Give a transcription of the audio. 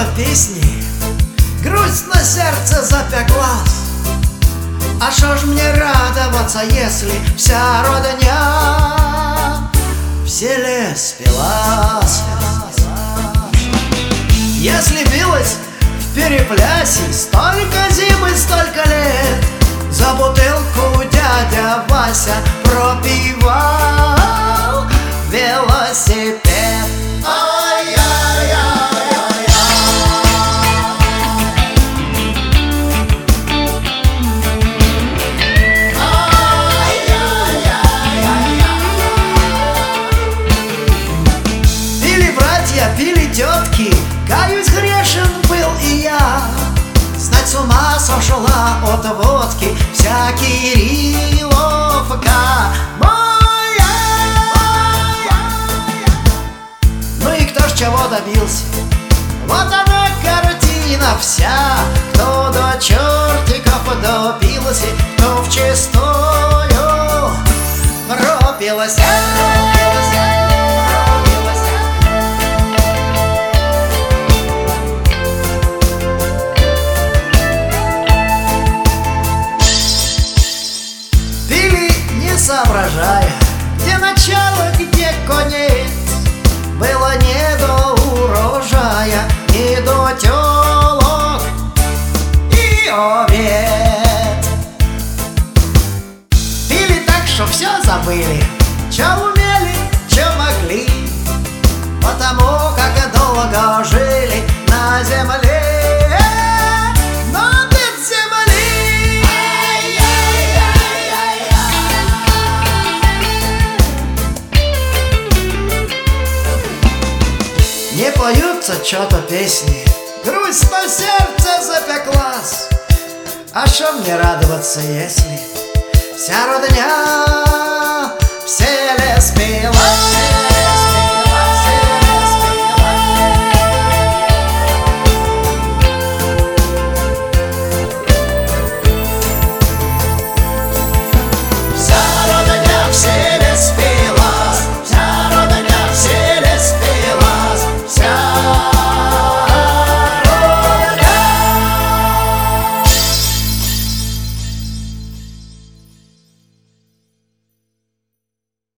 то песни, грусть на сердце запеклась. А шо ж мне радоваться, если вся родня в селе спилась? Если билась в переплясе столько зим и столько лет, за бутылку дядя Вася пропивал велосипед. Пили тетки, каюсь, грешен был и я. Знать, с ума сошла от водки вся Кирилловка моя. Ну и кто ж чего добился? Вот она картина вся. Кто до чертиков допился, кто вчистую пропилась. Соображая, где начало, где конец, было не до урожая, не до телок и овец. Пили так, что все забыли, че умели, че могли, потому как долго жили на земле. Не поются что-то песни, грусть на сердце запеклась. А шо мне радоваться, если вся родня в селе спилась?